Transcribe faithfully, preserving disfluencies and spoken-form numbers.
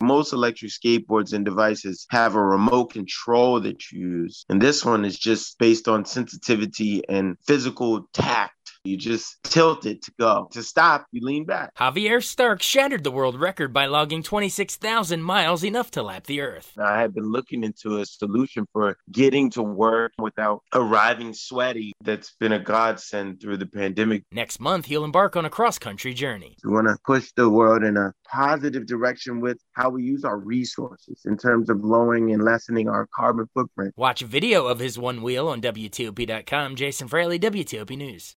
most electric skateboards and devices have a remote control that you use. And this one is just based on sensitivity and physical tact. You just tilt it to go. To stop, you lean back. Javier Stark shattered the world record by logging twenty-six thousand miles, enough to lap the Earth. I had been looking into a solution for getting to work without arriving sweaty. That's been a godsend through the pandemic. Next month, he'll embark on a cross-country journey. We want to push the world in a positive direction with how we use our resources in terms of lowering and lessening our carbon footprint. Watch a video of his one wheel on W T O P dot com. Jason Fraley, W T O P News.